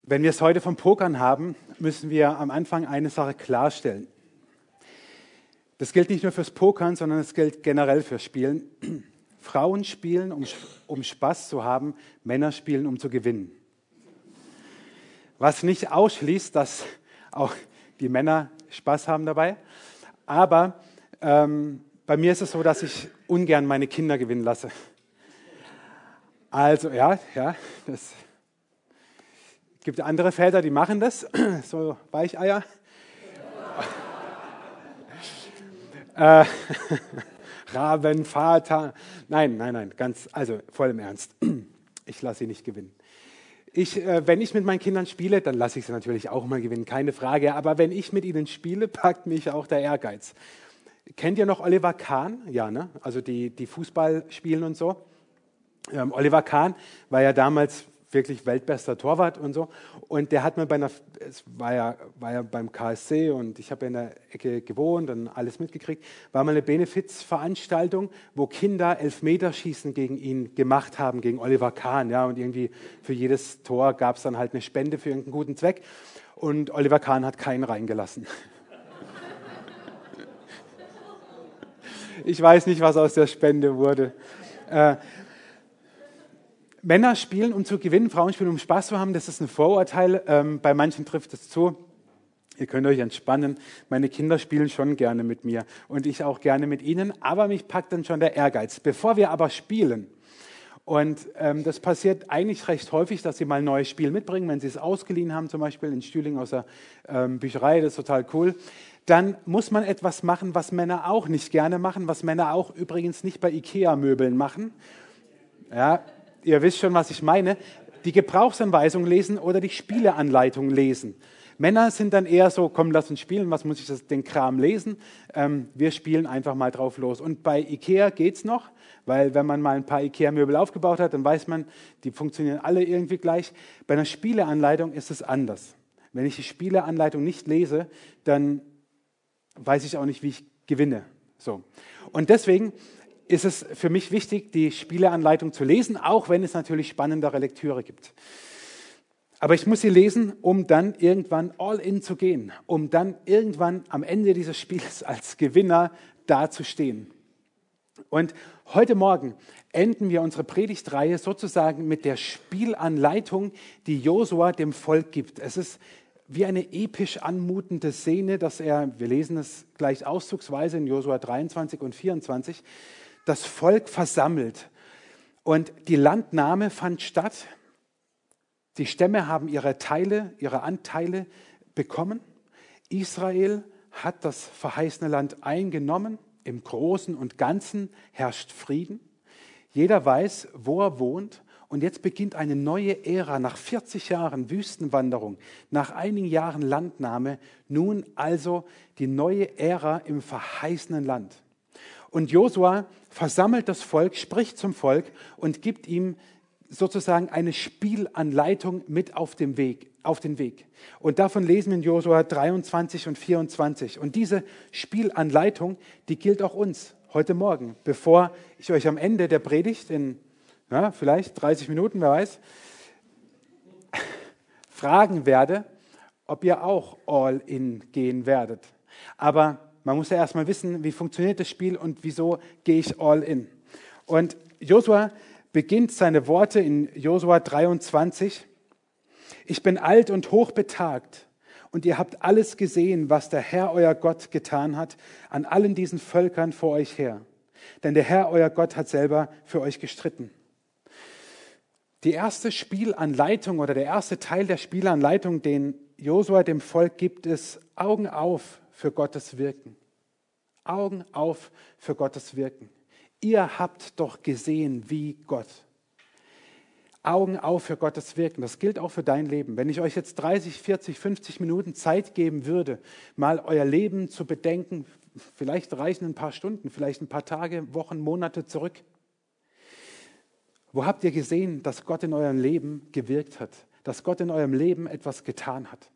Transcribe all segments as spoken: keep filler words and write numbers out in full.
Wenn wir es heute vom Pokern haben, müssen wir am Anfang eine Sache klarstellen. Das gilt nicht nur fürs Pokern, sondern es gilt generell fürs Spielen. Frauen spielen, um, um Spaß zu haben, Männer spielen, um zu gewinnen. Was nicht ausschließt, dass auch die Männer Spaß haben dabei. Aber ähm, bei mir ist es so, dass ich ungern meine Kinder gewinnen lasse. Also ja, ja, das gibt andere Väter, die machen das, so Weicheier. äh, Rabenvater. Nein, nein, nein, ganz, also voll im Ernst. Ich lasse sie nicht gewinnen. Ich, äh, wenn ich mit meinen Kindern spiele, dann lasse ich sie natürlich auch mal gewinnen, keine Frage. Aber wenn ich mit ihnen spiele, packt mich auch der Ehrgeiz. Kennt ihr noch Oliver Kahn? Ja, ne? Also die, die Fußball spielen und so. Ähm, Oliver Kahn war ja damals wirklich weltbester Torwart und so. Und der hat mir bei einer, es war ja, war ja beim K S C und ich habe ja in der Ecke gewohnt und alles mitgekriegt, war mal eine Benefizveranstaltung, wo Kinder Elfmeterschießen gegen ihn gemacht haben, gegen Oliver Kahn. Ja, und irgendwie für jedes Tor gab es dann halt eine Spende für irgendeinen guten Zweck. Und Oliver Kahn hat keinen reingelassen. Ich weiß nicht, was aus der Spende wurde. Äh, Männer spielen, um zu gewinnen, Frauen spielen, um Spaß zu haben. Das ist ein Vorurteil. Ähm, bei manchen trifft es zu. Ihr könnt euch entspannen. Meine Kinder spielen schon gerne mit mir und ich auch gerne mit ihnen. Aber mich packt dann schon der Ehrgeiz. Bevor wir aber spielen, und ähm, das passiert eigentlich recht häufig, dass sie mal ein neues Spiel mitbringen, wenn sie es ausgeliehen haben, zum Beispiel in Stühling aus der ähm, Bücherei, das ist total cool. Dann muss man etwas machen, was Männer auch nicht gerne machen, was Männer auch übrigens nicht bei Ikea-Möbeln machen. Ja, ihr wisst schon, was ich meine. Die Gebrauchsanweisung lesen oder die Spieleanleitung lesen. Männer sind dann eher so, komm, lass uns spielen, was muss ich das, den Kram lesen? Ähm, wir spielen einfach mal drauf los. Und bei Ikea geht's noch, weil wenn man mal ein paar Ikea-Möbel aufgebaut hat, dann weiß man, die funktionieren alle irgendwie gleich. Bei einer Spieleanleitung ist es anders. Wenn ich die Spieleanleitung nicht lese, dann weiß ich auch nicht, wie ich gewinne. So. Und deswegen ist es für mich wichtig, die Spieleanleitung zu lesen, auch wenn es natürlich spannendere Lektüre gibt. Aber ich muss sie lesen, um dann irgendwann all in zu gehen, um dann irgendwann am Ende dieses Spiels als Gewinner dazustehen. Und heute Morgen enden wir unsere Predigtreihe sozusagen mit der Spielanleitung, die Josua dem Volk gibt. Es ist wie eine episch anmutende Szene, dass er, wir lesen es gleich auszugsweise in Josua dreiundzwanzig und vierundzwanzig, das Volk versammelt. Und die Landnahme fand statt. Die Stämme haben ihre Teile, ihre Anteile bekommen. Israel hat das verheißene Land eingenommen. Im Großen und Ganzen herrscht Frieden. Jeder weiß, wo er wohnt. Und jetzt beginnt eine neue Ära nach vierzig Jahren Wüstenwanderung, nach einigen Jahren Landnahme, nun also die neue Ära im verheißenen Land. Und Josua versammelt das Volk, spricht zum Volk und gibt ihm sozusagen eine Spielanleitung mit auf dem Weg, auf den Weg. Und davon lesen wir in Josua dreiundzwanzig und vierundzwanzig. Und diese Spielanleitung, die gilt auch uns heute Morgen, bevor ich euch am Ende der Predigt in ja, vielleicht dreißig Minuten, wer weiß, fragen werde, ob ihr auch all in gehen werdet. Aber man muss ja erstmal wissen, wie funktioniert das Spiel und wieso gehe ich all in. Und Josua beginnt seine Worte in Josua dreiundzwanzig. Ich bin alt und hochbetagt und ihr habt alles gesehen, was der Herr, euer Gott, getan hat an allen diesen Völkern vor euch her. Denn der Herr, euer Gott, hat selber für euch gestritten. Die erste Spielanleitung oder der erste Teil der Spielanleitung, den Josua dem Volk gibt, ist Augen auf für Gottes Wirken. Augen auf für Gottes Wirken. Ihr habt doch gesehen, wie Gott. Augen auf für Gottes Wirken. Das gilt auch für dein Leben. Wenn ich euch jetzt dreißig, vierzig, fünfzig Minuten Zeit geben würde, mal euer Leben zu bedenken, vielleicht reichen ein paar Stunden, vielleicht ein paar Tage, Wochen, Monate zurück. Wo habt ihr gesehen, dass Gott in eurem Leben gewirkt hat? Dass Gott in eurem Leben etwas getan hat?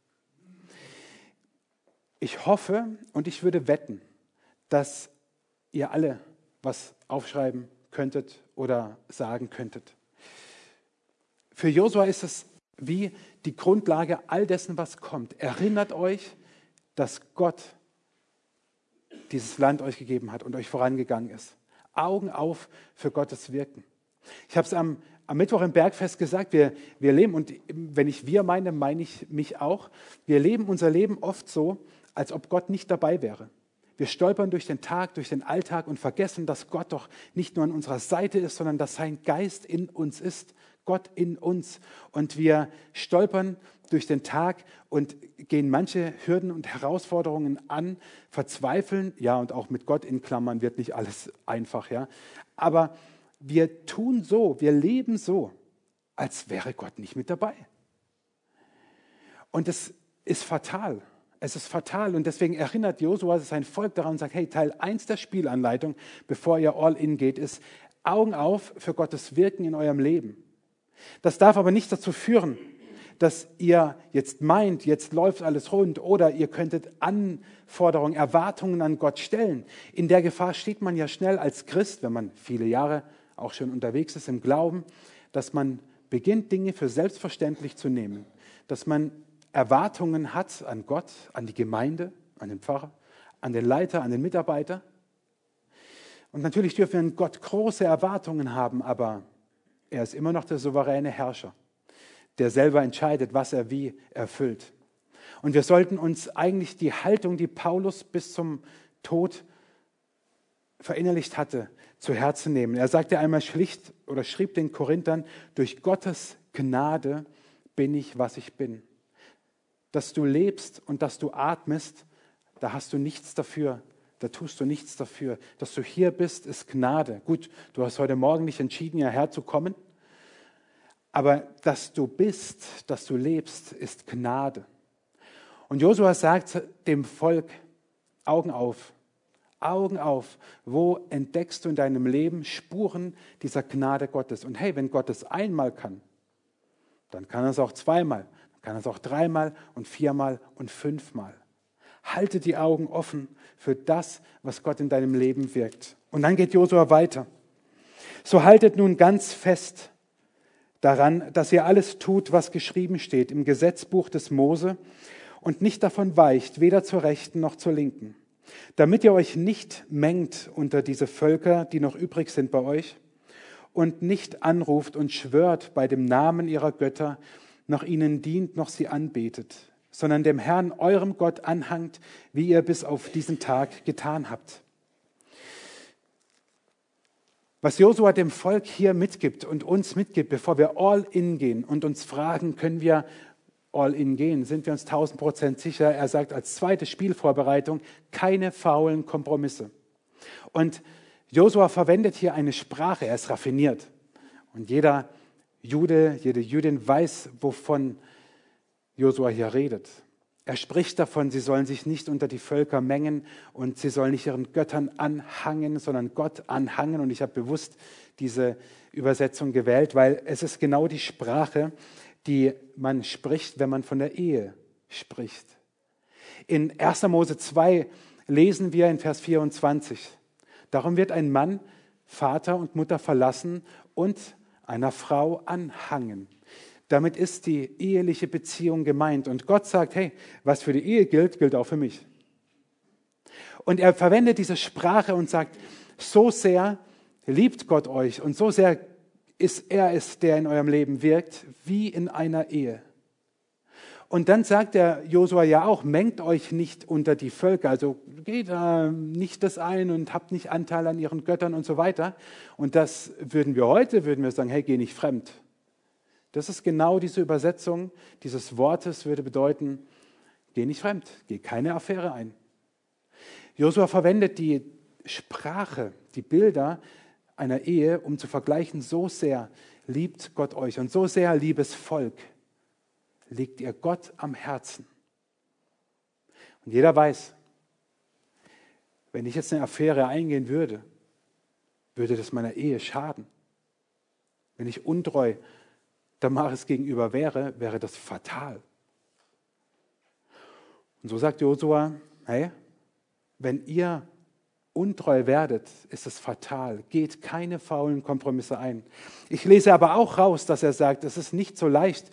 Ich hoffe und ich würde wetten, dass ihr alle was aufschreiben könntet oder sagen könntet. Für Josua ist es wie die Grundlage all dessen, was kommt. Erinnert euch, dass Gott dieses Land euch gegeben hat und euch vorangegangen ist. Augen auf für Gottes Wirken. Ich habe es am, am Mittwoch im Bergfest gesagt, wir, wir leben, und wenn ich wir meine, meine ich mich auch, wir leben unser Leben oft so, als ob Gott nicht dabei wäre. Wir stolpern durch den Tag, durch den Alltag und vergessen, dass Gott doch nicht nur an unserer Seite ist, sondern dass sein Geist in uns ist, Gott in uns. Und wir stolpern durch den Tag und gehen manche Hürden und Herausforderungen an, verzweifeln, ja, und auch mit Gott in Klammern wird nicht alles einfach, ja. Aber wir tun so, wir leben so, als wäre Gott nicht mit dabei. Und es ist fatal. Es ist fatal und deswegen erinnert Josua sein Volk daran und sagt, hey, Teil eins der Spielanleitung, bevor ihr all in geht, ist Augen auf für Gottes Wirken in eurem Leben. Das darf aber nicht dazu führen, dass ihr jetzt meint, jetzt läuft alles rund oder ihr könntet Anforderungen, Erwartungen an Gott stellen. In der Gefahr steht man ja schnell als Christ, wenn man viele Jahre auch schon unterwegs ist im Glauben, dass man beginnt, Dinge für selbstverständlich zu nehmen, dass man Erwartungen hat an Gott, an die Gemeinde, an den Pfarrer, an den Leiter, an den Mitarbeiter. Und natürlich dürfen wir an Gott große Erwartungen haben, aber er ist immer noch der souveräne Herrscher, der selber entscheidet, was er wie erfüllt. Und wir sollten uns eigentlich die Haltung, die Paulus bis zum Tod verinnerlicht hatte, zu Herzen nehmen. Er sagte einmal schlicht oder schrieb den Korinthern, durch Gottes Gnade bin ich, was ich bin. Dass du lebst und dass du atmest, da hast du nichts dafür, da tust du nichts dafür. Dass du hier bist, ist Gnade. Gut, du hast heute Morgen nicht entschieden, hierher zu kommen, aber dass du bist, dass du lebst, ist Gnade. Und Josua sagt dem Volk, Augen auf, Augen auf, wo entdeckst du in deinem Leben Spuren dieser Gnade Gottes? Und hey, wenn Gott es einmal kann, dann kann er es auch zweimal. Kann es auch dreimal und viermal und fünfmal. Halte die Augen offen für das, was Gott in deinem Leben wirkt. Und dann geht Josua weiter. So haltet nun ganz fest daran, dass ihr alles tut, was geschrieben steht im Gesetzbuch des Mose und nicht davon weicht, weder zur Rechten noch zur Linken, damit ihr euch nicht mengt unter diese Völker, die noch übrig sind bei euch, und nicht anruft und schwört bei dem Namen ihrer Götter, noch ihnen dient, noch sie anbetet, sondern dem Herrn, eurem Gott, anhangt, wie ihr bis auf diesen Tag getan habt. Was Josua dem Volk hier mitgibt und uns mitgibt, bevor wir all in gehen und uns fragen, können wir all in gehen, sind wir uns tausend Prozent sicher. Er sagt als zweite Spielvorbereitung, keine faulen Kompromisse. Und Josua verwendet hier eine Sprache, er ist raffiniert. Und jeder Jude, jede Jüdin weiß, wovon Josua hier redet. Er spricht davon, sie sollen sich nicht unter die Völker mengen und sie sollen nicht ihren Göttern anhangen, sondern Gott anhangen. Und ich habe bewusst diese Übersetzung gewählt, weil es ist genau die Sprache, die man spricht, wenn man von der Ehe spricht. In erster Mose zwei lesen wir in Vers vierundzwanzig, darum wird ein Mann Vater und Mutter verlassen und einer Frau anhangen. Damit ist die eheliche Beziehung gemeint. Und Gott sagt, hey, was für die Ehe gilt, gilt auch für mich. Und er verwendet diese Sprache und sagt, so sehr liebt Gott euch und so sehr ist er es, der in eurem Leben wirkt, wie in einer Ehe. Und dann sagt der Josua ja auch, mengt euch nicht unter die Völker, also geht da nicht das ein und habt nicht Anteil an ihren Göttern und so weiter. Und das würden wir heute, würden wir sagen, hey, geh nicht fremd. Das ist genau diese Übersetzung dieses Wortes, würde bedeuten, geh nicht fremd, geh keine Affäre ein. Josua verwendet die Sprache, die Bilder einer Ehe, um zu vergleichen, so sehr liebt Gott euch und so sehr, liebes Volk, liegt ihr Gott am Herzen. Und jeder weiß, wenn ich jetzt eine Affäre eingehen würde, würde das meiner Ehe schaden. Wenn ich untreu Damaris gegenüber wäre, wäre das fatal. Und so sagt Josua, hey, wenn ihr untreu werdet, ist es fatal. Geht keine faulen Kompromisse ein. Ich lese aber auch raus, dass er sagt, es ist nicht so leicht,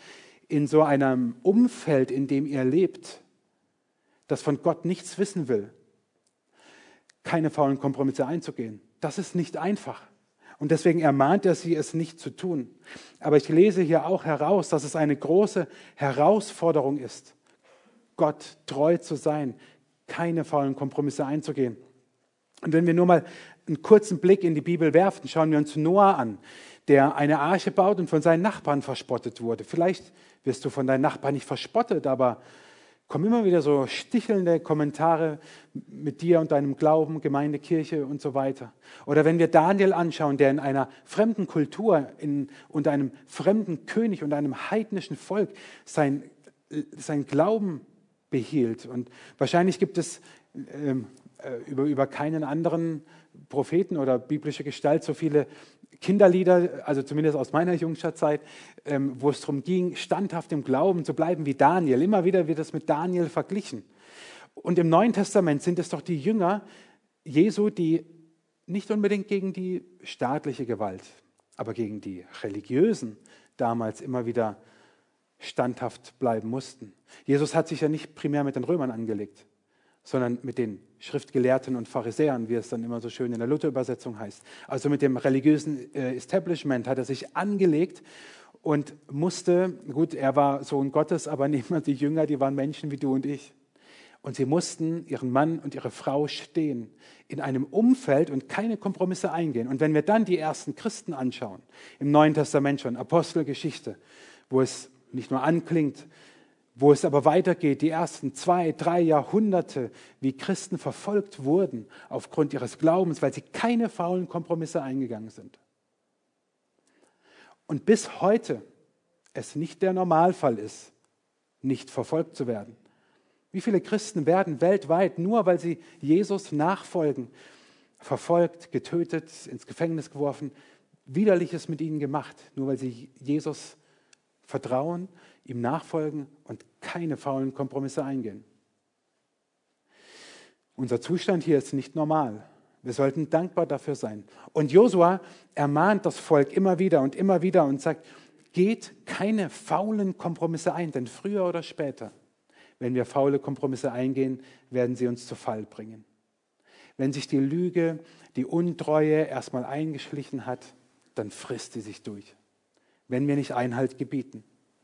in so einem Umfeld, in dem ihr lebt, das von Gott nichts wissen will, keine faulen Kompromisse einzugehen. Das ist nicht einfach. Und deswegen ermahnt er sie, es nicht zu tun. Aber ich lese hier auch heraus, dass es eine große Herausforderung ist, Gott treu zu sein, keine faulen Kompromisse einzugehen. Und wenn wir nur mal einen kurzen Blick in die Bibel werfen, schauen wir uns Noah an, der eine Arche baut und von seinen Nachbarn verspottet wurde. Vielleicht wirst du von deinen Nachbarn nicht verspottet, aber kommen immer wieder so stichelnde Kommentare mit dir und deinem Glauben, Gemeinde, Kirche und so weiter. Oder wenn wir Daniel anschauen, der in einer fremden Kultur, in, unter einem fremden König und einem heidnischen Volk sein, sein Glauben behielt. Und wahrscheinlich gibt es ähm, über, über keinen anderen Propheten oder biblische Gestalt so viele Kinderlieder, also zumindest aus meiner Jungscherzeit, ähm, wo es darum ging, standhaft im Glauben zu bleiben wie Daniel. Immer wieder wird das mit Daniel verglichen. Und im Neuen Testament sind es doch die Jünger Jesu, die nicht unbedingt gegen die staatliche Gewalt, aber gegen die Religiösen damals immer wieder standhaft bleiben mussten. Jesus hat sich ja nicht primär mit den Römern angelegt, sondern mit den Schriftgelehrten und Pharisäern, wie es dann immer so schön in der Luther-Übersetzung heißt. Also mit dem religiösen äh, Establishment hat er sich angelegt und musste, gut, er war Sohn Gottes, aber nehmen wir die Jünger, die waren Menschen wie du und ich. Und sie mussten ihren Mann und ihre Frau stehen in einem Umfeld und keine Kompromisse eingehen. Und wenn wir dann die ersten Christen anschauen, im Neuen Testament schon, Apostelgeschichte, wo es nicht nur anklingt, wo es aber weitergeht, die ersten zwei, drei Jahrhunderte, wie Christen verfolgt wurden aufgrund ihres Glaubens, weil sie keine faulen Kompromisse eingegangen sind. Und bis heute es nicht der Normalfall ist, nicht verfolgt zu werden. Wie viele Christen werden weltweit, nur weil sie Jesus nachfolgen, verfolgt, getötet, ins Gefängnis geworfen, Widerliches mit ihnen gemacht, nur weil sie Jesus vertrauen, ihm nachfolgen und keine faulen Kompromisse eingehen. Unser Zustand hier ist nicht normal. Wir sollten dankbar dafür sein. Und Josua ermahnt das Volk immer wieder und immer wieder und sagt, geht keine faulen Kompromisse ein, denn früher oder später, wenn wir faule Kompromisse eingehen, werden sie uns zu Fall bringen. Wenn sich die Lüge, die Untreue erstmal eingeschlichen hat, dann frisst sie sich durch, wenn wir nicht Einhalt gebieten.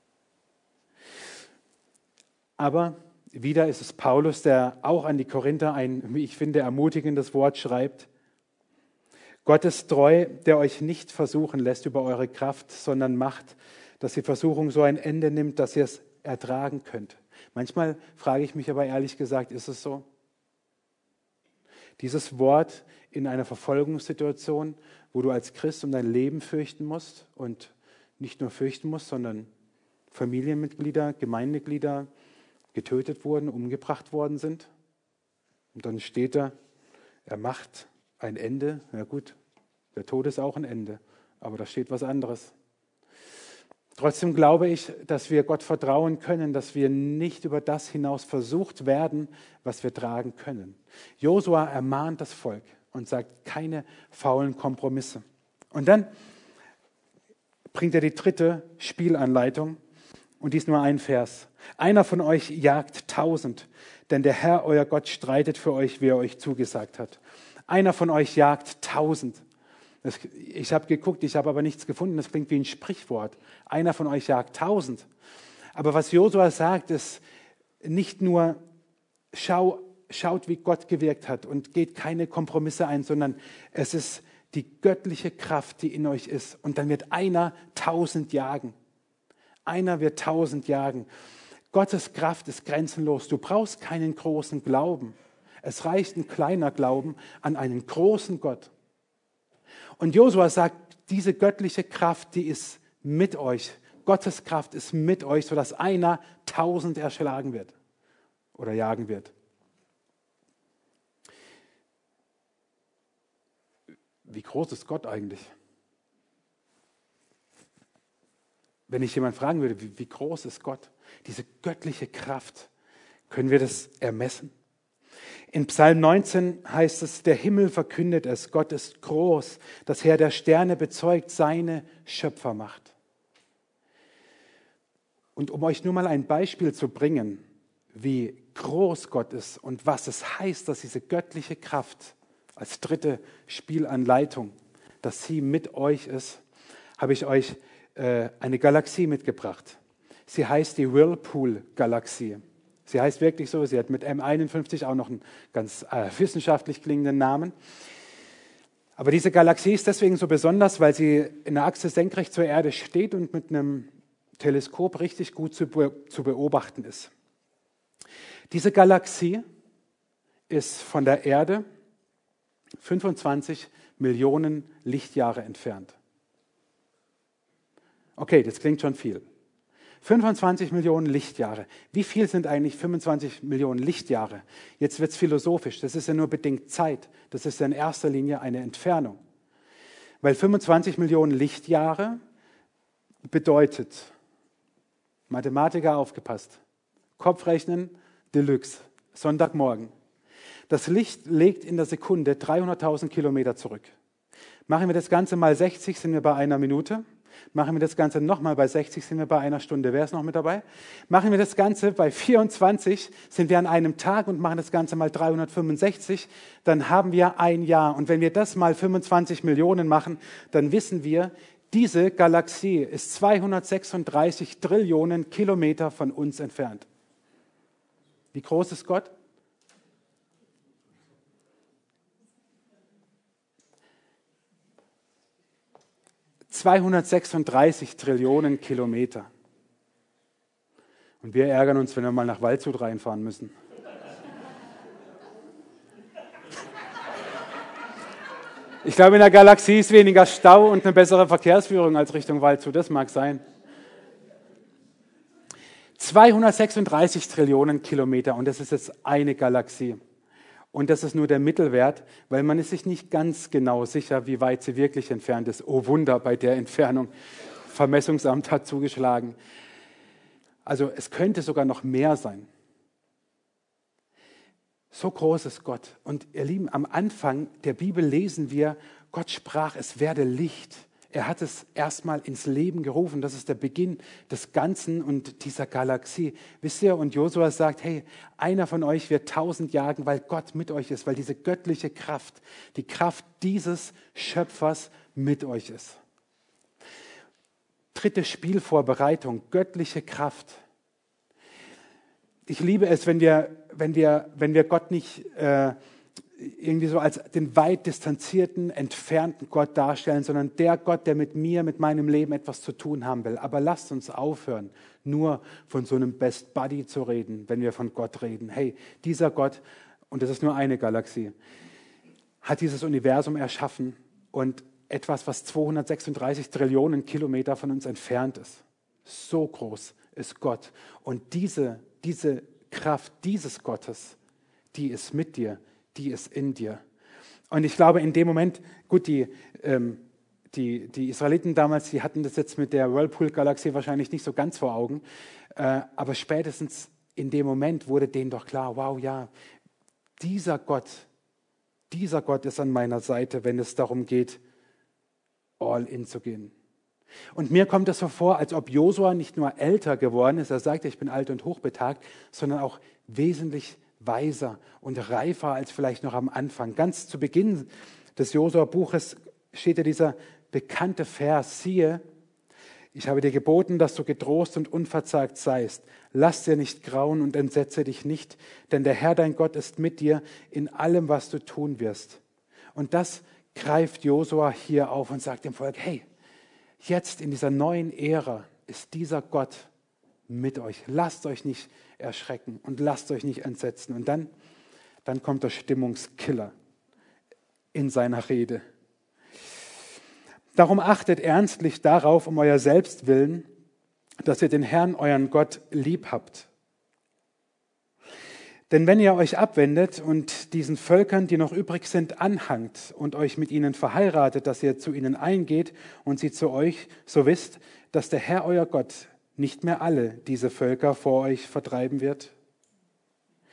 Aber wieder ist es Paulus, der auch an die Korinther ein, wie ich finde, ermutigendes Wort schreibt. Gott ist treu, der euch nicht versuchen lässt über eure Kraft, sondern macht, dass die Versuchung so ein Ende nimmt, dass ihr es ertragen könnt. Manchmal frage ich mich aber ehrlich gesagt, ist es so? Dieses Wort in einer Verfolgungssituation, wo du als Christ um dein Leben fürchten musst und nicht nur fürchten musst, sondern Familienmitglieder, Gemeindeglieder getötet wurden, umgebracht worden sind. Und dann steht da, er macht ein Ende. Na gut, der Tod ist auch ein Ende, aber da steht was anderes. Trotzdem glaube ich, dass wir Gott vertrauen können, dass wir nicht über das hinaus versucht werden, was wir tragen können. Josua ermahnt das Volk und sagt, keine faulen Kompromisse. Und dann bringt er die dritte Spielanleitung und dies nur ein Vers. Einer von euch jagt tausend, denn der Herr, euer Gott, streitet für euch, wie er euch zugesagt hat. Einer von euch jagt tausend. Das, ich habe geguckt, ich habe aber nichts gefunden. Das klingt wie ein Sprichwort. Einer von euch jagt tausend. Aber was Josua sagt, ist nicht nur, schau, schaut, wie Gott gewirkt hat und geht keine Kompromisse ein, sondern es ist die göttliche Kraft, die in euch ist. Und dann wird einer tausend jagen. Einer wird tausend jagen. Gottes Kraft ist grenzenlos. Du brauchst keinen großen Glauben. Es reicht ein kleiner Glauben an einen großen Gott. Und Josua sagt, diese göttliche Kraft, die ist mit euch. Gottes Kraft ist mit euch, sodass einer tausend erschlagen wird oder jagen wird. Wie groß ist Gott eigentlich? Wenn ich jemand fragen würde, wie, wie groß ist Gott? Diese göttliche Kraft, können wir das ermessen? In Psalm neunzehn heißt es, der Himmel verkündet es, Gott ist groß, das Heer der Sterne bezeugt seine Schöpfermacht. Und um euch nur mal ein Beispiel zu bringen, wie groß Gott ist und was es heißt, dass diese göttliche Kraft als dritte Spielanleitung, dass sie mit euch ist, habe ich euch äh, eine Galaxie mitgebracht. Sie heißt die Whirlpool-Galaxie. Sie heißt wirklich so, sie hat mit M einundfünfzig auch noch einen ganz äh, wissenschaftlich klingenden Namen. Aber diese Galaxie ist deswegen so besonders, weil sie in der Achse senkrecht zur Erde steht und mit einem Teleskop richtig gut zu, be- zu beobachten ist. Diese Galaxie ist von der Erde fünfundzwanzig Millionen Lichtjahre entfernt. Okay, das klingt schon viel. fünfundzwanzig Millionen Lichtjahre. Wie viel sind eigentlich fünfundzwanzig Millionen Lichtjahre? Jetzt wird es philosophisch. Das ist ja nur bedingt Zeit. Das ist ja in erster Linie eine Entfernung. Weil fünfundzwanzig Millionen Lichtjahre bedeutet, Mathematiker aufgepasst, Kopfrechnen Deluxe, Sonntagmorgen. Das Licht legt in der Sekunde dreihunderttausend Kilometer zurück. Machen wir das Ganze mal sechzig, sind wir bei einer Minute. Machen wir das Ganze nochmal bei sechzig, sind wir bei einer Stunde. Wer ist noch mit dabei? Machen wir das Ganze bei vierundzwanzig, sind wir an einem Tag und machen das Ganze mal dreihundertfünfundsechzig, dann haben wir ein Jahr. Und wenn wir das mal fünfundzwanzig Millionen machen, dann wissen wir, diese Galaxie ist zweihundertsechsunddreißig Trillionen Kilometer von uns entfernt. Wie groß ist Gott? zweihundertsechsunddreißig Trillionen Kilometer. Und wir ärgern uns, wenn wir mal nach Waldshut reinfahren müssen. Ich glaube, in der Galaxie ist weniger Stau und eine bessere Verkehrsführung als Richtung Waldshut. Das mag sein. zweihundertsechsunddreißig Trillionen Kilometer und das ist jetzt eine Galaxie. Und das ist nur der Mittelwert, weil man ist sich nicht ganz genau sicher, wie weit sie wirklich entfernt ist. Oh Wunder, bei der Entfernung. Vermessungsamt hat zugeschlagen. Also es könnte sogar noch mehr sein. So groß ist Gott. Und ihr Lieben, am Anfang der Bibel lesen wir, Gott sprach, es werde Licht. Er hat es erstmal ins Leben gerufen. Das ist der Beginn des Ganzen und dieser Galaxie. Wisst ihr, und Josua sagt, hey, einer von euch wird tausend jagen, weil Gott mit euch ist, weil diese göttliche Kraft, die Kraft dieses Schöpfers mit euch ist. Dritte Spielvorbereitung, göttliche Kraft. Ich liebe es, wenn wir, wenn wir, wenn wir Gott nicht äh, irgendwie so als den weit distanzierten, entfernten Gott darstellen, sondern der Gott, der mit mir, mit meinem Leben etwas zu tun haben will. Aber lasst uns aufhören, nur von so einem Best Buddy zu reden, wenn wir von Gott reden. Hey, dieser Gott, und das ist nur eine Galaxie, hat dieses Universum erschaffen und etwas, was zweihundertsechsunddreißig Trillionen Kilometer von uns entfernt ist. So groß ist Gott. Und diese, diese Kraft dieses Gottes, die ist mit dir, die ist in dir. Und ich glaube, in dem Moment, gut, die, ähm, die, die Israeliten damals, die hatten das jetzt mit der Whirlpool-Galaxie wahrscheinlich nicht so ganz vor Augen, äh, aber spätestens in dem Moment wurde denen doch klar, wow, ja, dieser Gott, dieser Gott ist an meiner Seite, wenn es darum geht, all in zu gehen. Und mir kommt es so vor, als ob Josua nicht nur älter geworden ist, er sagte, ich bin alt und hochbetagt, sondern auch wesentlich weiser und reifer als vielleicht noch am Anfang. Ganz zu Beginn des Josua-Buches steht ja dieser bekannte Vers, siehe, ich habe dir geboten, dass du getrost und unverzagt seist. Lass dir nicht grauen und entsetze dich nicht, denn der Herr, dein Gott, ist mit dir in allem, was du tun wirst. Und das greift Josua hier auf und sagt dem Volk, hey, jetzt in dieser neuen Ära ist dieser Gott mit euch. Lasst euch nicht erschrecken und lasst euch nicht entsetzen. Und dann, dann kommt der Stimmungskiller in seiner Rede. Darum achtet ernstlich darauf, um euer Selbstwillen, dass ihr den Herrn, euren Gott, lieb habt. Denn wenn ihr euch abwendet und diesen Völkern, die noch übrig sind, anhangt und euch mit ihnen verheiratet, dass ihr zu ihnen eingeht und sie zu euch, so wisst, dass der Herr, euer Gott, nicht mehr alle diese Völker vor euch vertreiben wird,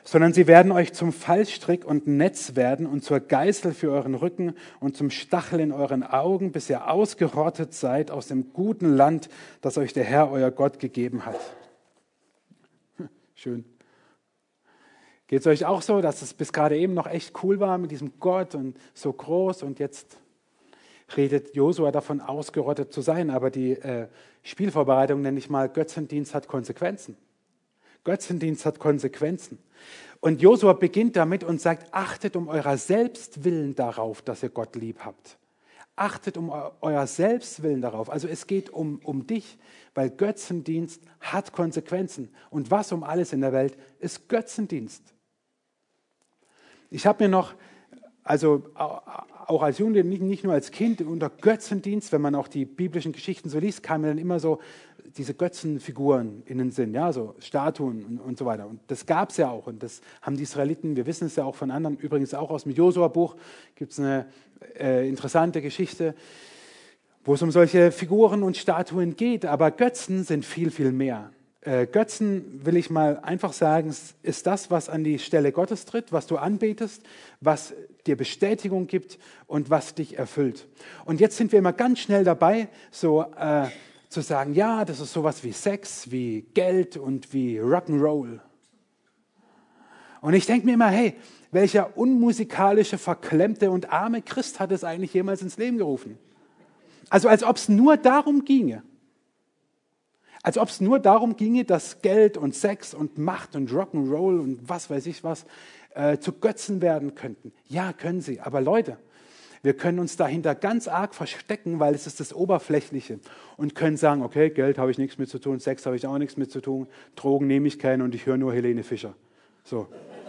sondern sie werden euch zum Fallstrick und Netz werden und zur Geißel für euren Rücken und zum Stachel in euren Augen, bis ihr ausgerottet seid aus dem guten Land, das euch der Herr, euer Gott, gegeben hat. Schön. Geht es euch auch so, dass es bis gerade eben noch echt cool war mit diesem Gott und so groß und jetzt redet Josua davon, ausgerottet zu sein, aber die äh, Spielvorbereitung, nenne ich mal, Götzendienst hat Konsequenzen. Götzendienst hat Konsequenzen. Und Josua beginnt damit und sagt, achtet um eurer Selbstwillen darauf, dass ihr Gott lieb habt. Achtet um euer Selbstwillen darauf. Also es geht um, um dich, weil Götzendienst hat Konsequenzen. Und was um alles in der Welt ist Götzendienst. Ich habe mir noch, also auch als Jugendlicher, nicht, nicht nur als Kind, unter Götzendienst, wenn man auch die biblischen Geschichten so liest, kamen dann immer so diese Götzenfiguren in den Sinn, ja, so Statuen und, und so weiter. Und das gab es ja auch und das haben die Israeliten, wir wissen es ja auch von anderen, übrigens auch aus dem Josua-Buch gibt es eine äh, interessante Geschichte, wo es um solche Figuren und Statuen geht, aber Götzen sind viel, viel mehr. Äh, Götzen, will ich mal einfach sagen, ist das, was an die Stelle Gottes tritt, was du anbetest, was dir Bestätigung gibt und was dich erfüllt. Und jetzt sind wir immer ganz schnell dabei, so äh, zu sagen, ja, das ist sowas wie Sex, wie Geld und wie Rock'n'Roll. Und ich denke mir immer, hey, welcher unmusikalische, verklemmte und arme Christ hat es eigentlich jemals ins Leben gerufen? Also als ob es nur darum ginge. Als ob es nur darum ginge, dass Geld und Sex und Macht und Rock'n'Roll und was weiß ich was äh, zu Götzen werden könnten. Ja, können sie. Aber Leute, wir können uns dahinter ganz arg verstecken, weil es ist das Oberflächliche und können sagen, okay, Geld habe ich nichts mit zu tun, Sex habe ich auch nichts mit zu tun, Drogen nehme ich keinen und ich höre nur Helene Fischer. So.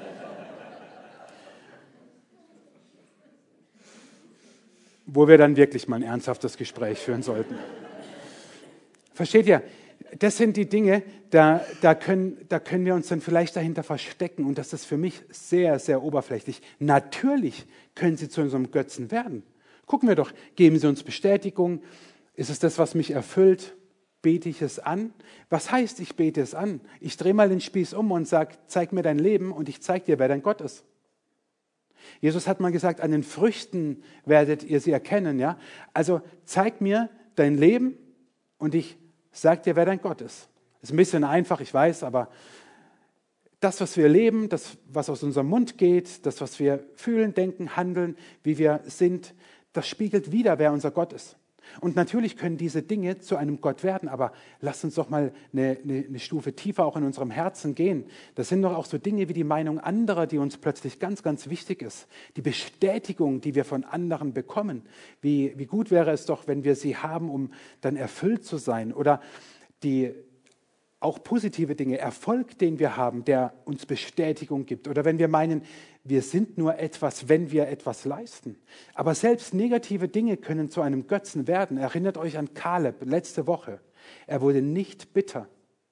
Wo wir dann wirklich mal ein ernsthaftes Gespräch führen sollten. Versteht ihr? Das sind die Dinge, da, da, können, da können wir uns dann vielleicht dahinter verstecken und das ist für mich sehr, sehr oberflächlich. Natürlich können sie zu unserem Götzen werden. Gucken wir doch, geben sie uns Bestätigung? Ist es das, was mich erfüllt? Bete ich es an? Was heißt, ich bete es an? Ich drehe mal den Spieß um und sage, zeig mir dein Leben und ich zeige dir, wer dein Gott ist. Jesus hat mal gesagt, an den Früchten werdet ihr sie erkennen. Ja? Also zeig mir dein Leben und ich sag dir, wer dein Gott ist. Ist ein bisschen einfach, ich weiß, aber das, was wir leben, das, was aus unserem Mund geht, das, was wir fühlen, denken, handeln, wie wir sind, das spiegelt wider, wer unser Gott ist. Und natürlich können diese Dinge zu einem Gott werden, aber lasst uns doch mal eine, eine, eine Stufe tiefer auch in unserem Herzen gehen. Das sind doch auch so Dinge wie die Meinung anderer, die uns plötzlich ganz, ganz wichtig ist. Die Bestätigung, die wir von anderen bekommen. Wie, wie gut wäre es doch, wenn wir sie haben, um dann erfüllt zu sein. Oder die auch positive Dinge, Erfolg, den wir haben, der uns Bestätigung gibt. Oder wenn wir meinen, wir sind nur etwas, wenn wir etwas leisten. Aber selbst negative Dinge können zu einem Götzen werden. Erinnert euch an Kaleb letzte Woche. Er wurde nicht bitter.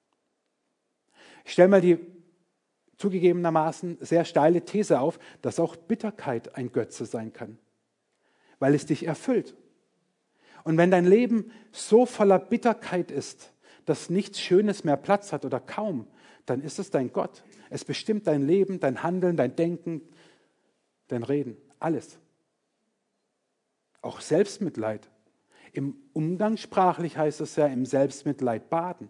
Ich stelle mal die zugegebenermaßen sehr steile These auf, dass auch Bitterkeit ein Götze sein kann, weil es dich erfüllt. Und wenn dein Leben so voller Bitterkeit ist, dass nichts Schönes mehr Platz hat oder kaum, dann ist es dein Gott. Es bestimmt dein Leben, dein Handeln, dein Denken, dein Reden, alles. Auch Selbstmitleid. Im Umgangssprachlich heißt es ja, im Selbstmitleid baden.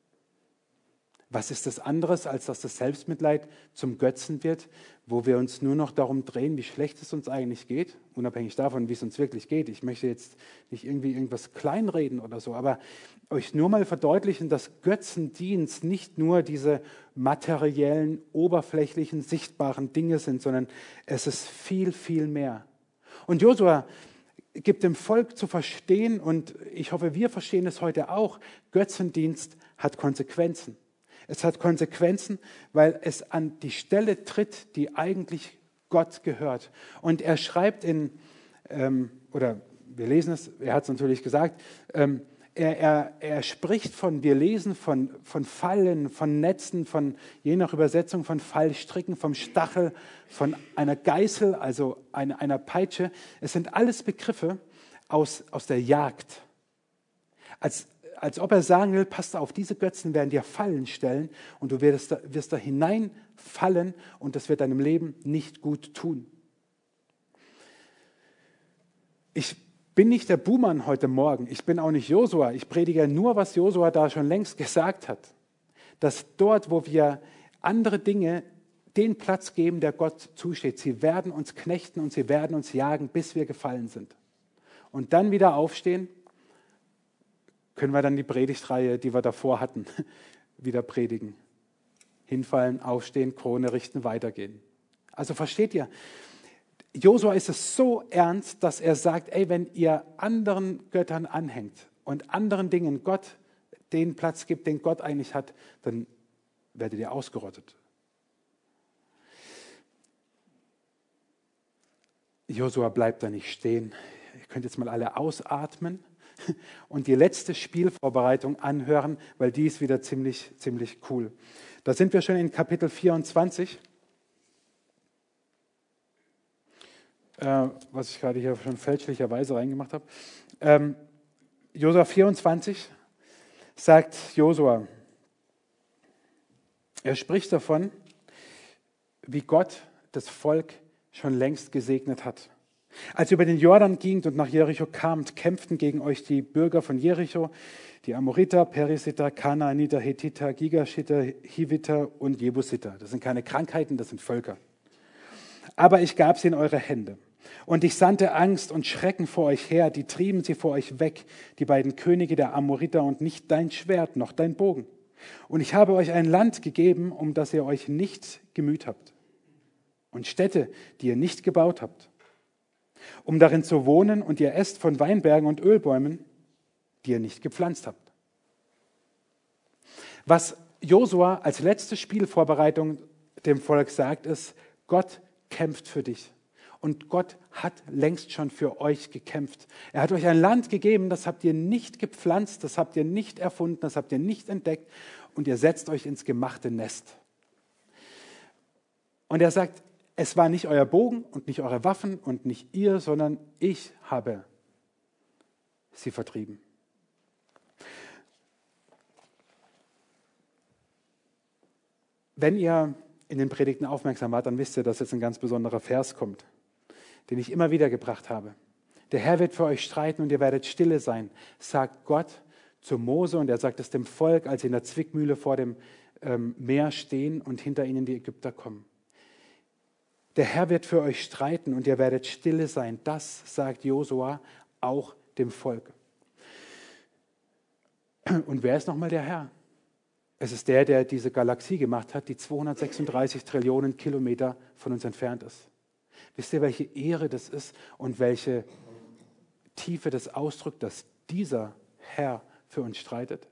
Was ist das anderes, als dass das Selbstmitleid zum Götzen wird, wo wir uns nur noch darum drehen, wie schlecht es uns eigentlich geht, unabhängig davon, wie es uns wirklich geht. Ich möchte jetzt nicht irgendwie irgendwas kleinreden oder so, aber euch nur mal verdeutlichen, dass Götzendienst nicht nur diese materiellen, oberflächlichen, sichtbaren Dinge sind, sondern es ist viel, viel mehr. Und Josua gibt dem Volk zu verstehen, und ich hoffe, wir verstehen es heute auch, Götzendienst hat Konsequenzen. Es hat Konsequenzen, weil es an die Stelle tritt, die eigentlich Gott gehört. Und er schreibt in, ähm, oder wir lesen es, er hat es natürlich gesagt, ähm, er, er, er spricht von, wir lesen von, von Fallen, von Netzen, von, je nach Übersetzung, von Fallstricken, vom Stachel, von einer Geißel, also eine, einer Peitsche. Es sind alles Begriffe aus, aus der Jagd. Als als ob er sagen will, passt auf, diese Götzen werden dir Fallen stellen und du wirst da, wirst da hineinfallen und das wird deinem Leben nicht gut tun. Ich bin nicht der Buhmann heute Morgen, ich bin auch nicht Josua, ich predige nur, was Josua da schon längst gesagt hat. Dass dort, wo wir andere Dinge den Platz geben, der Gott zusteht, sie werden uns knechten und sie werden uns jagen, bis wir gefallen sind. Und dann wieder aufstehen, können wir dann die Predigtreihe, die wir davor hatten, wieder predigen. Hinfallen, aufstehen, Krone richten, weitergehen. Also versteht ihr, Josua ist es so ernst, dass er sagt, ey, wenn ihr anderen Göttern anhängt und anderen Dingen Gott den Platz gibt, den Gott eigentlich hat, dann werdet ihr ausgerottet. Josua bleibt da nicht stehen. Ihr könnt jetzt mal alle ausatmen und die letzte Spielvorbereitung anhören, weil die ist wieder ziemlich, ziemlich cool. Da sind wir schon in Kapitel vierundzwanzig. Äh, was ich gerade hier schon fälschlicherweise reingemacht habe. Ähm, Josua vierundzwanzig sagt Josua, er spricht davon, wie Gott das Volk schon längst gesegnet hat. Als ihr über den Jordan gingt und nach Jericho kamt, kämpften gegen euch die Bürger von Jericho, die Amoriter, Perisiter, Kanaaniter, Hethiter, Gigaschiter, Hiviter und Jebusiter. Das sind keine Krankheiten, das sind Völker. Aber ich gab sie in eure Hände. Und ich sandte Angst und Schrecken vor euch her, die trieben sie vor euch weg, die beiden Könige der Amoriter, und nicht dein Schwert noch dein Bogen. Und ich habe euch ein Land gegeben, um das ihr euch nicht gemüht habt. Und Städte, die ihr nicht gebaut habt, um darin zu wohnen, und ihr esst von Weinbergen und Ölbäumen, die ihr nicht gepflanzt habt. Was Josua als letzte Spielvorbereitung dem Volk sagt, ist, Gott kämpft für dich. Und Gott hat längst schon für euch gekämpft. Er hat euch ein Land gegeben, das habt ihr nicht gepflanzt, das habt ihr nicht erfunden, das habt ihr nicht entdeckt, und ihr setzt euch ins gemachte Nest. Und er sagt, es war nicht euer Bogen und nicht eure Waffen und nicht ihr, sondern ich habe sie vertrieben. Wenn ihr in den Predigten aufmerksam wart, dann wisst ihr, dass jetzt ein ganz besonderer Vers kommt, den ich immer wieder gebracht habe. Der Herr wird für euch streiten und ihr werdet stille sein, sagt Gott zu Mose, und er sagt es dem Volk, als sie in der Zwickmühle vor dem ähm, Meer stehen und hinter ihnen die Ägypter kommen. Der Herr wird für euch streiten und ihr werdet stille sein. Das sagt Josua auch dem Volk. Und wer ist nochmal der Herr? Es ist der, der diese Galaxie gemacht hat, die zweihundertsechsunddreißig Trillionen Kilometer von uns entfernt ist. Wisst ihr, welche Ehre das ist und welche Tiefe das ausdrückt, dass dieser Herr für uns streitet?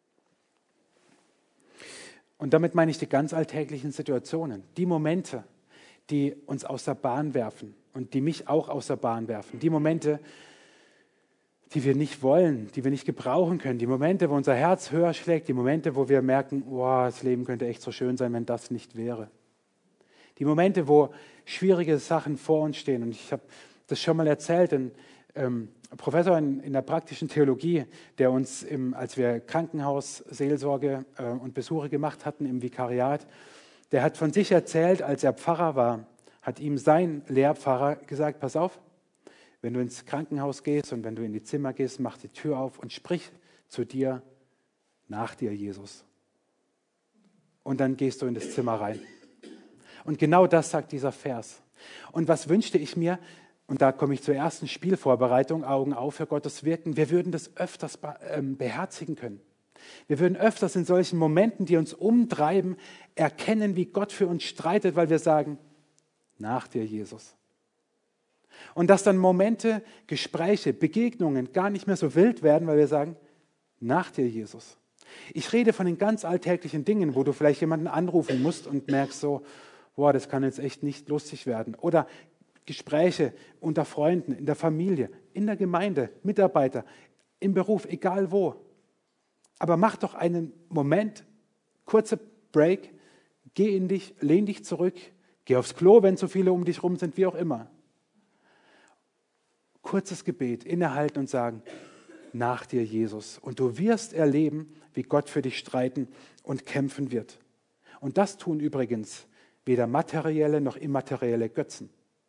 Und damit meine ich die ganz alltäglichen Situationen, die Momente, die uns aus der Bahn werfen und die mich auch aus der Bahn werfen. Die Momente, die wir nicht wollen, die wir nicht gebrauchen können. Die Momente, wo unser Herz höher schlägt. Die Momente, wo wir merken, oh, das Leben könnte echt so schön sein, wenn das nicht wäre. Die Momente, wo schwierige Sachen vor uns stehen. Und ich habe das schon mal erzählt, ein ähm, Professor in, in der praktischen Theologie, der uns, im, als wir Krankenhausseelsorge äh, und Besuche gemacht hatten im Vikariat, der hat von sich erzählt, als er Pfarrer war, hat ihm sein Lehrpfarrer gesagt, pass auf, wenn du ins Krankenhaus gehst und wenn du in die Zimmer gehst, mach die Tür auf und sprich zu dir, nach dir, Jesus. Und dann gehst du in das Zimmer rein. Und genau das sagt dieser Vers. Und was wünschte ich mir, und da komme ich zur ersten Spielvorbereitung, Augen auf für Gottes Wirken, wir würden das öfters beherzigen können. Wir würden öfters in solchen Momenten, die uns umtreiben, erkennen, wie Gott für uns streitet, weil wir sagen, nach dir, Jesus. Und dass dann Momente, Gespräche, Begegnungen gar nicht mehr so wild werden, weil wir sagen, nach dir, Jesus. Ich rede von den ganz alltäglichen Dingen, wo du vielleicht jemanden anrufen musst und merkst so, boah, das kann jetzt echt nicht lustig werden. Oder Gespräche unter Freunden, in der Familie, in der Gemeinde, Mitarbeiter, im Beruf, egal wo. Aber mach doch einen Moment, kurzer Break, geh in dich, lehn dich zurück, geh aufs Klo, wenn zu viele um dich rum sind, wie auch immer. Kurzes Gebet, innehalten und sagen, nach dir, Jesus. Und du wirst erleben, wie Gott für dich streiten und kämpfen wird. Und das tun übrigens weder materielle noch immaterielle Götzen.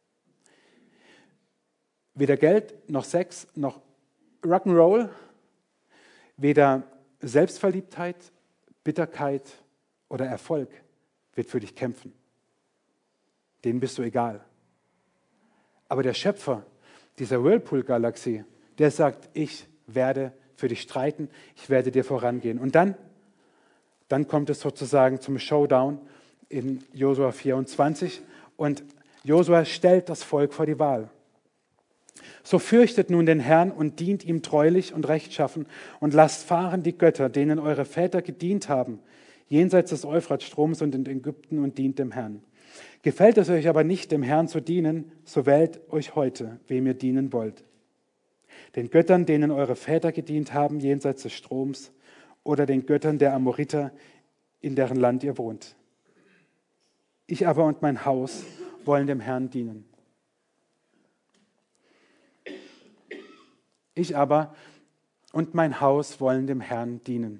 Weder Geld noch Sex noch Rock'n'Roll, weder Selbstverliebtheit, Bitterkeit oder Erfolg wird für dich kämpfen. Denen bist du egal. Aber der Schöpfer dieser Whirlpool-Galaxie, der sagt, ich werde für dich streiten, ich werde dir vorangehen. Und dann, dann kommt es sozusagen zum Showdown in Josua vierundzwanzig und Josua stellt das Volk vor die Wahl. So fürchtet nun den Herrn und dient ihm treulich und rechtschaffen und lasst fahren die Götter, denen eure Väter gedient haben, jenseits des Euphratstroms und in Ägypten und dient dem Herrn. Gefällt es euch aber nicht, dem Herrn zu dienen, so wählt euch heute, wem ihr dienen wollt. Den Göttern, denen eure Väter gedient haben, jenseits des Stroms, oder den Göttern der Amoriter, in deren Land ihr wohnt. Ich aber und mein Haus wollen dem Herrn dienen. Ich aber und mein Haus wollen dem Herrn dienen.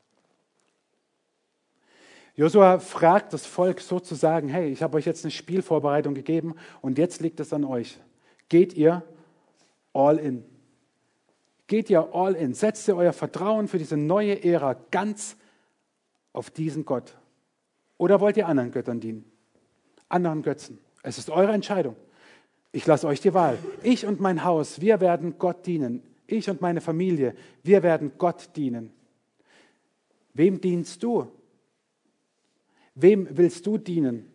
Josua fragt das Volk sozusagen, hey, ich habe euch jetzt eine Spielvorbereitung gegeben und jetzt liegt es an euch. Geht ihr all in? Geht ihr all in? Setzt ihr euer Vertrauen für diese neue Ära ganz auf diesen Gott? Oder wollt ihr anderen Göttern dienen? Anderen Götzen? Es ist eure Entscheidung. Ich lasse euch die Wahl. Ich und mein Haus, wir werden Gott dienen. Ich und meine Familie, wir werden Gott dienen. Wem dienst du? Wem willst du dienen?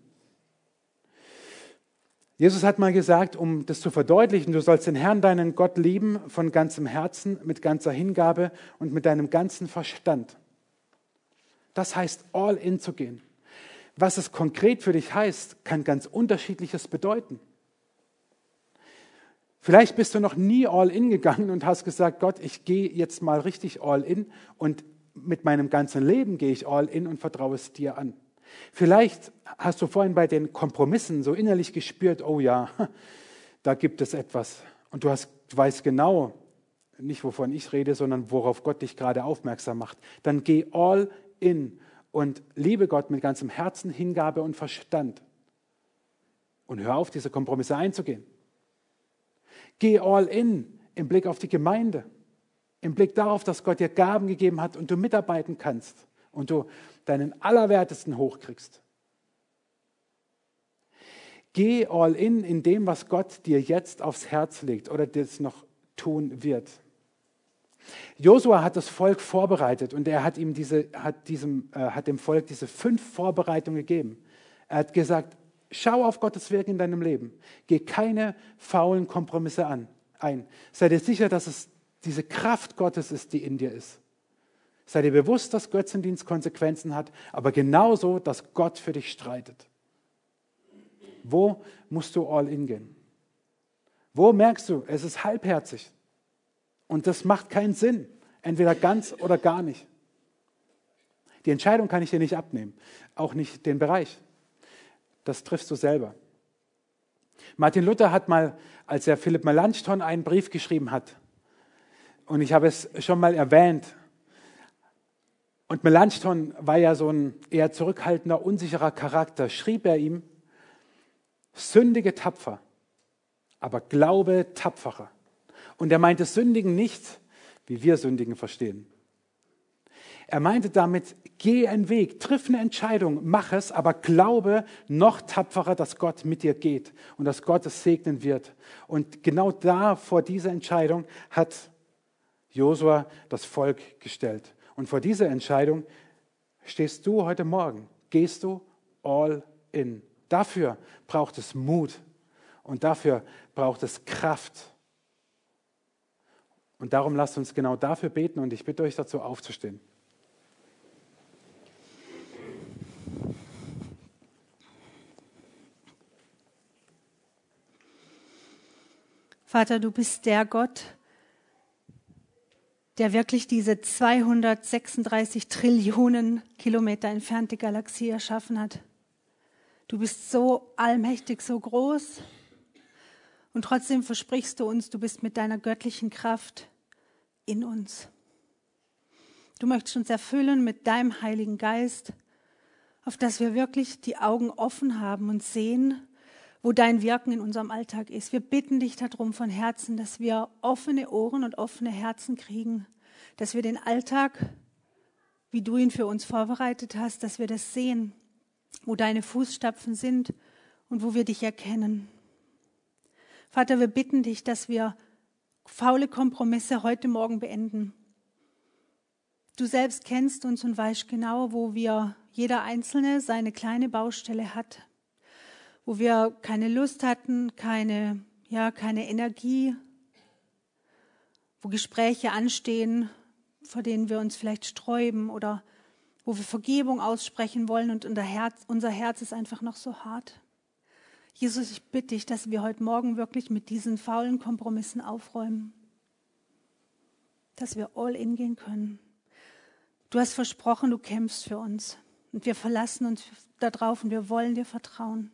Jesus hat mal gesagt, um das zu verdeutlichen, du sollst den Herrn, deinen Gott lieben, von ganzem Herzen, mit ganzer Hingabe und mit deinem ganzen Verstand. Das heißt, all in zu gehen. Was es konkret für dich heißt, kann ganz Unterschiedliches bedeuten. Vielleicht bist du noch nie all in gegangen und hast gesagt, Gott, ich gehe jetzt mal richtig all in und mit meinem ganzen Leben gehe ich all in und vertraue es dir an. Vielleicht hast du vorhin bei den Kompromissen so innerlich gespürt, oh ja, da gibt es etwas. Und du, hast, du weißt genau, nicht wovon ich rede, sondern worauf Gott dich gerade aufmerksam macht. Dann geh all in und liebe Gott mit ganzem Herzen, Hingabe und Verstand. Und hör auf, diese Kompromisse einzugehen. Geh all in im Blick auf die Gemeinde, im Blick darauf, dass Gott dir Gaben gegeben hat und du mitarbeiten kannst und du deinen Allerwertesten hochkriegst. Geh all in in dem, was Gott dir jetzt aufs Herz legt oder das noch tun wird. Josua hat das Volk vorbereitet und er hat, ihm diese, hat, diesem, äh, hat dem Volk diese fünf Vorbereitungen gegeben. Er hat gesagt, schau auf Gottes Wirken in deinem Leben. Geh keine faulen Kompromisse an, ein. Sei dir sicher, dass es diese Kraft Gottes ist, die in dir ist. Sei dir bewusst, dass Götzendienst Konsequenzen hat, aber genauso, dass Gott für dich streitet. Wo musst du all in gehen? Wo merkst du, es ist halbherzig und das macht keinen Sinn, entweder ganz oder gar nicht. Die Entscheidung kann ich dir nicht abnehmen, auch nicht den Bereich. Das triffst du selber. Martin Luther hat mal, als er Philipp Melanchthon einen Brief geschrieben hat, und ich habe es schon mal erwähnt, und Melanchthon war ja so ein eher zurückhaltender, unsicherer Charakter, schrieb er ihm, sündige tapfer, aber glaube tapferer. Und er meinte Sündigen nicht, wie wir Sündigen verstehen. Er meinte damit, geh einen Weg, triff eine Entscheidung, mach es, aber glaube noch tapferer, dass Gott mit dir geht und dass Gott es segnen wird. Und genau da, vor dieser Entscheidung, hat Josua das Volk gestellt. Und vor dieser Entscheidung stehst du heute Morgen. Gehst du all in. Dafür braucht es Mut und dafür braucht es Kraft. Und darum lasst uns genau dafür beten und ich bitte euch dazu aufzustehen. Vater, du bist der Gott, der wirklich diese zweihundertsechsunddreißig Trillionen Kilometer entfernte Galaxie erschaffen hat. Du bist so allmächtig, so groß und trotzdem versprichst du uns, du bist mit deiner göttlichen Kraft in uns. Du möchtest uns erfüllen mit deinem Heiligen Geist, auf dass wir wirklich die Augen offen haben und sehen, wo dein Wirken in unserem Alltag ist. Wir bitten dich darum von Herzen, dass wir offene Ohren und offene Herzen kriegen, dass wir den Alltag, wie du ihn für uns vorbereitet hast, dass wir das sehen, wo deine Fußstapfen sind und wo wir dich erkennen. Vater, wir bitten dich, dass wir faule Kompromisse heute Morgen beenden. Du selbst kennst uns und weißt genau, wo wir, jeder Einzelne seine kleine Baustelle hat, wo wir keine Lust hatten, keine, ja, keine Energie, wo Gespräche anstehen, vor denen wir uns vielleicht sträuben oder wo wir Vergebung aussprechen wollen und unser Herz, unser Herz ist einfach noch so hart. Jesus, ich bitte dich, dass wir heute Morgen wirklich mit diesen faulen Kompromissen aufräumen, dass wir all in gehen können. Du hast versprochen, du kämpfst für uns und wir verlassen uns darauf und wir wollen dir vertrauen.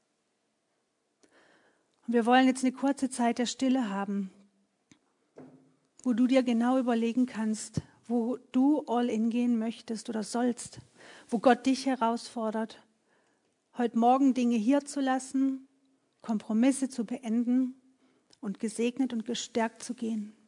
Und wir wollen jetzt eine kurze Zeit der Stille haben, wo du dir genau überlegen kannst, wo du all in gehen möchtest oder sollst, wo Gott dich herausfordert, heute Morgen Dinge hier zu lassen, Kompromisse zu beenden und gesegnet und gestärkt zu gehen.